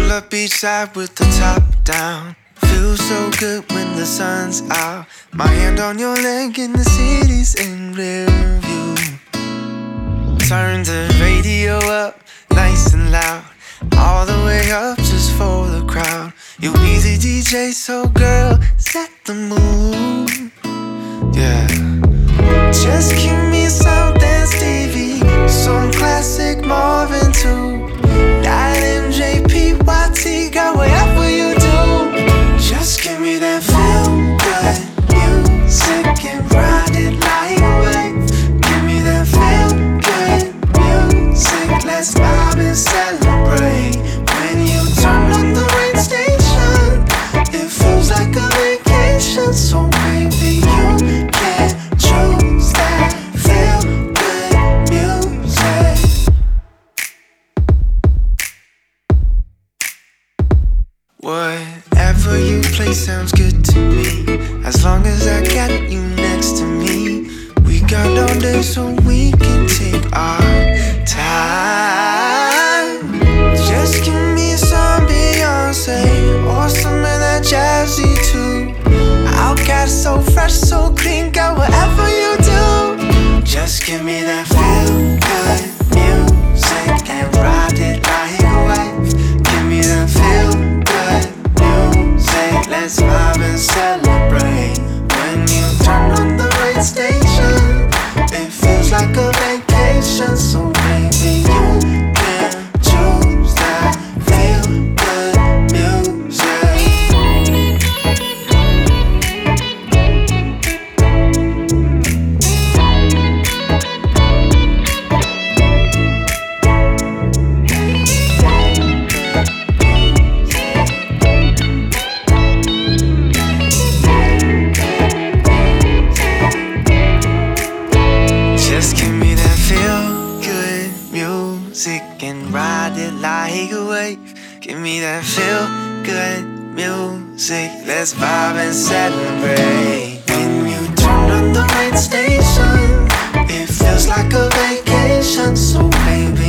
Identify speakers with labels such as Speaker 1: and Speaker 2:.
Speaker 1: Pull up beachside with the top down. Feels so good when the sun's out. My hand on your leg and the city's in rear view. Turn the radio up, nice and loud, all the way up just for the crowd. You'll be the DJ, so girl, set the mood. Yeah. Just give me something Stevie, some classic Marvin too. That MJPYT, girl, whatever you do. Just give me that feel good music and ride it like a wave. Give me that feel good music, let's vibe and celebrate. When you turn on the rain station, it feels like a vacation. So baby, you can choose that feel good music. Whatever you play sounds good to me, as long as I got you next to me. We got all day so we can take our time. Just give me some Beyonce or some of that jazzy too. Outcast, so fresh, so clean, girl, whatever you do. Just give me that feel good music and ride it like a wave. Give me that feel good music, let's vibe and celebrate. When you turn on the radio station, it feels like a vacation. So baby, you can choose that feel good music. Just give me that feel good music and ride it like a wave. Give me that feel good music, let's vibe and celebrate. When you turn on the radio station, it feels like a vacation. So baby,